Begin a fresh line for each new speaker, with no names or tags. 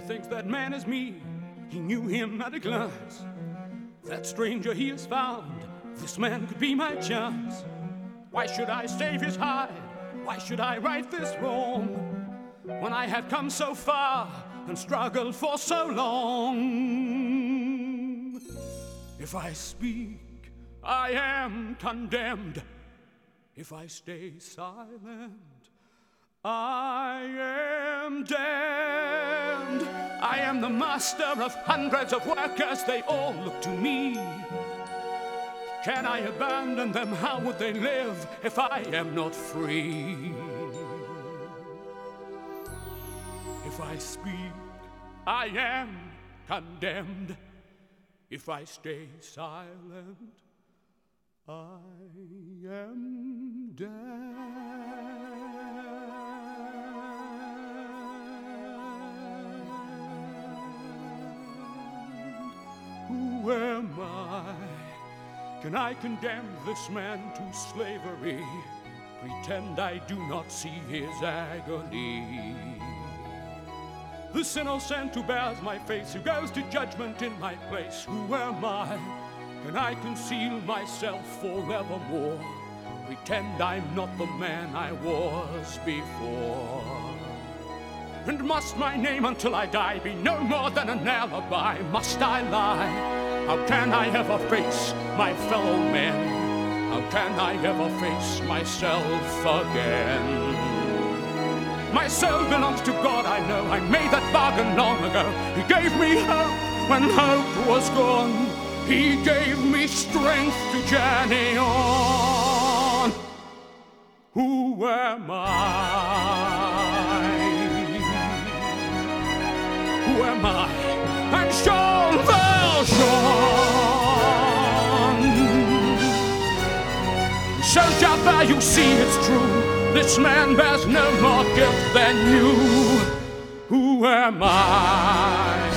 thinks that man is me. He knew him at a glance. That stranger he has found, this man could be my chance. Why should I save his hide? Why should I right this wrong, when I have come so far and struggled for so long? If I speak, I am condemned. If I stay silent, I am damned. I am the master of hundreds of workers, they all look to me. Can I abandon them? How would they live if I am not free? If I speak, I am condemned. If I stay silent, I am damned. Who am I? Can I condemn this man to slavery? Pretend I do not see his agony. This innocent who bears my face, who goes to judgment in my place, who am I? Can I conceal myself forevermore? Pretend I'm not the man I was before? And must my name until I die be no more than an alibi? Must I lie? How can I ever face my fellow men? How can I ever face myself again? My soul belongs to God, I know. I made that bargain long ago. He gave me hope when hope was gone. He gave me strength to journey on. Who am I? Who am I? And Jean Valjean. So Javert, you see it's true. This man bears no more guilt than you. Who am I?